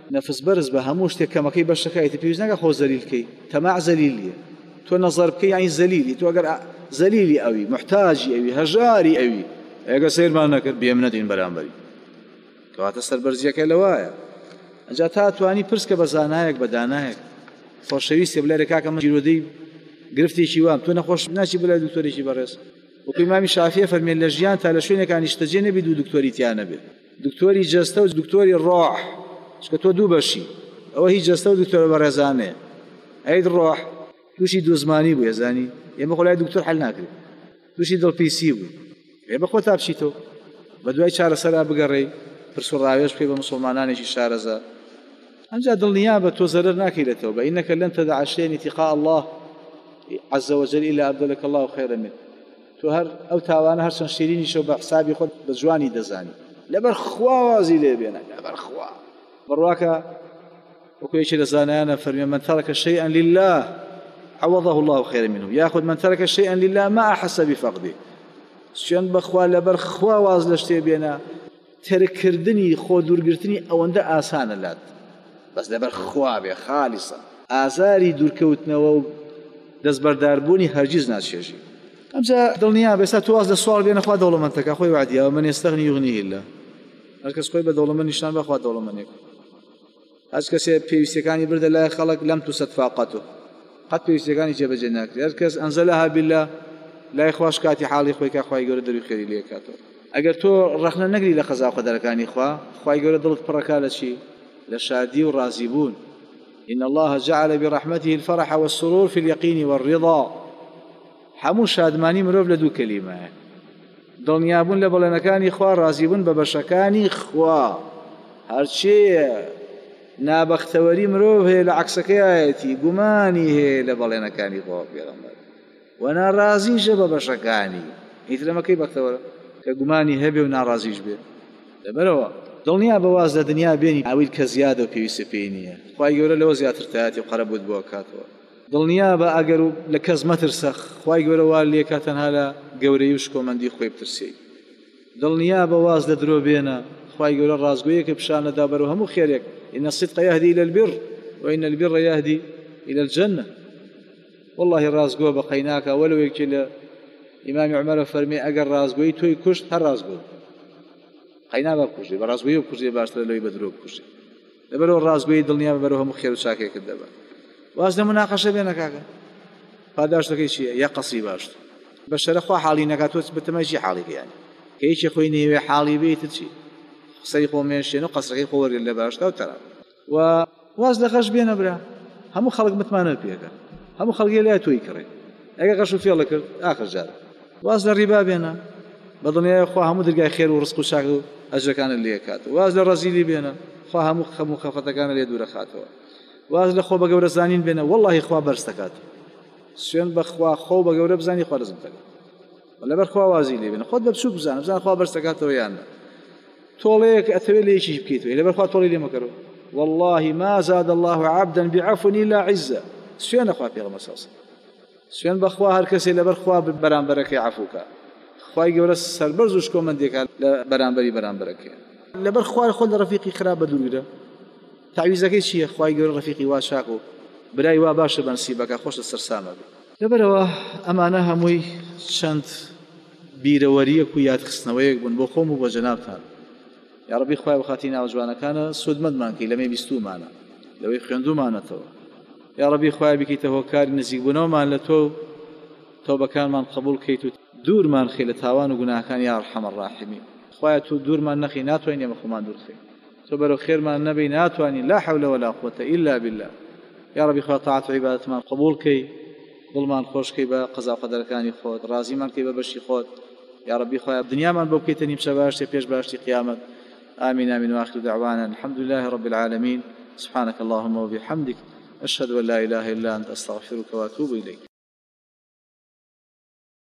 A: نفس بەرز بە هەموو شتێک کەمەکەی بەشەکەیتە پێویست ناکە خۆ زەلیلکەی تەماع زەلیلیە تۆ نەزەر بکەی یانی زەلیلی تۆ ئەگەر زەلیلی ئەوی محتاجی ئەوی هەژاری ئەوی ئەگەر سەیرمان نەکرد بێم نەدەین بەرامبەری کەواتە سەربەرزیەکەی لەوایە ئەجا تا توانی پرسکە بە زانایەک بە دانایەک خۆشەویستێ بڵێرە کاکە من جیرۆدەی گرفتێکی وام تۆ نەخۆش ناچی بڵێ دکتۆرێکی بەڕێز وەکو ئیمامی شافیە فەرمێن لە ژیان تا لە شوێنێکانی شتەجێ نەبێت و دکتۆری تیان نەبێت دکتۆری جەستە و دکتۆری ڕۆح چکە تۆ دوو بەشی ئەوە هیچ جەستە و دکتۆرە بەڕێزانەیە ئەید ڕۆح تووشی دۆزمانی بوو ێزانی ئێمە خۆلای دکتۆر حەل ناکرێت تووشی دڵپیسی بوو ئێمە خۆ تا بچیتەوە بە دوای چارەسەرا بگەڕێی پرس و ڕاوێژ پێی بە موسڵمانانێکی شارەزا ئەمجا دڵنیا بە تۆ زەرەر ناکەیتەوە بە ئینەکە لەن تەدع شەیئن اتقاء الله عز وجل إلا أبدلك الله خيرا منه تو هەر ئەو تاوانە هەر چەند شیرینیشە بە حسابی خۆت بە جوانی دەزانی لەبەر خوا وازی لێ بێنە لەبەر خوا بڕواکە وەکو یەکێ لە زانایانە فەرمێ من ترك شيئا لله عوضه الله خيرا منه ياخذ من ترك شيئا لله ما أحس بفقده شوێن بەخوا لەبەر خوا واز لە شتێ بێنە تەرکردنی خۆ دوورگرتنی ئەوەندە ئاسانە لات بەس لەبەر خوا بێ خالیسە ئازاری دوورکەوتنەوە و دەستبەرداربوونی هەرگیز ناچێژی ئەمجا دڵنیا بێستا تو واز لە سوال بێنە خوا دەوڵەمەندەکە خۆی وعدیەوە من يستغني يغنيه الله هەر کەس خۆی بە دەوڵەمەند نیشان بە خوا دەوڵەمەندێک هەر کەسێ پێویستەکانی بردە لای خەڵک لەم توسەت فاقەتو قەت پێویستەکانی جێبەجێ ناکرێت هەر کەس ئەنزەلەها بالله لای خوش کاتی حاڵی خۆی کا خوای گەورە دەروی خێری لێ کاتەوە ئەگەر تۆ ڕەخنە نەگری لە قەزا و قەدەرەکانی خوا خوای گەورە دڵت پڕەکا لە چی لە شادی و ڕازیبوون إن الله جعل برحمته الفرح والسرور في اليقين والرضا هەموو شادمانی مرۆڤ لە دوو کەلیمەیە دڵنیابوون لە بەڵێنەکانی خوا ڕازیبوون بە بەشەکانی خوا هەرچێ نابەختەوەری مرۆڤ هەیە لە عەکسەکەیەتی گومانی هەیە لە بەڵێنەکانی خوا پێغەمبەر و ناڕازیشە بە بەشەکانی ئیترەمەکەی بەختەوەرە کە گومانی هەبێ و ناڕازیش بێ لەبەرەوە دڵنیا بەواز لە دنیا بێنی ئاویل کە زیادە و پێویستە پێی نییە خوای گەورە لەوە زیاتر تایەتی و قەرەبوت بۆ کاتەوە دڵنیا بە ئەگەر و لە کەس مەترسە خوای گەورە وا لێکا تەنها لە گەورەی و شکۆمەندی خۆی بترسی دڵنیا بەواز لە درۆ بێنە خوای گەورە ڕازگۆیەکە پیشانەدا بەرەو هەموو خێرێک إن الصدق يهدي إلى البر وإن البر يهدي إلى الجنة والله رازقوا بقيناك ولو يكل إمام عمر فرمي أجر رازقوي توي كشت هر رازقو قينا بكشت برازقوي بكشت باشتر لو يبدرو بكشت لبرو رازقوي دلنيا ببرو هم خير وشاكي كدبا وازن مناقشة بينك هذا فاداش لك شيء يا قصي باشت بشر أخو حالي نكاتوس بتمشي حالي يعني كيش خويني حالي بيت شيء سيخو ماشي نو قصري خور اللي باشتا وترى وواز لخش بينا برا همو خلق متمانه بيك همو خلق لا توي كري اگه قشو في الله كر اخر جار واز للربا بينا بدنيا اخو همو درجا خير ورزق وشاق اجر كان اللي كات واز للرزيلي بينا خو همو مخافته كان اللي دور خاتو واز لخو بقبر زانين بينا والله اخو برستكات شين بخوا خو بقبر بزاني خو لازم تك ولا برخوا وازيلي بينا خد بسوق بزان خو برستكات ويانا طوليك أتولي شيء بكيتو إلى برخوا طولي لي مكرو والله ما زاد الله عبدا بعفو إلا عزة سوين أخوة في غمساس سوين بخوا هركسي لبرخوا بران بركة عفوك خواي جورس سربرزوش كومن ديك بران بركة لبرخوا خد رفيقي خراب بدوري تعويذك شيء خواي جور رفيقي واشاكو براي واباش بنسيبك خوش السرسامة لبروا أمانها موي شنت بيروريك ويات خصنويك بن بخوم وبجنابتها يا ربي خويا وخاتينا وجوانا كان سود مدمانكي لما يبستو معنا لو يخندو معنا تو يا ربي خويا بكي توكاري نزيقبنو معنا لتو توبة كان من قبول كيتو دور من خيلة تاوان وقناها كان يا أرحم الراحمين خويا تو دور من نخي ناتوين يا مخو من دور خير تو برو خير من النبي ناتواني لا حول ولا قوة إلا بالله يا ربي خويا طاعة عبادة من قبول كي ظلمان خوش كي بقضاء قدر كان يخوض رازي من كي ببشي خود يا ربي خويا الدنيا من بوكيتني بشباشتي بيش باشتي قيامت آمين آمين وآخر دعوانا الحمد لله رب العالمين سبحانك اللهم وبحمدك أشهد أن لا إله إلا أنت أستغفرك وأتوب إليك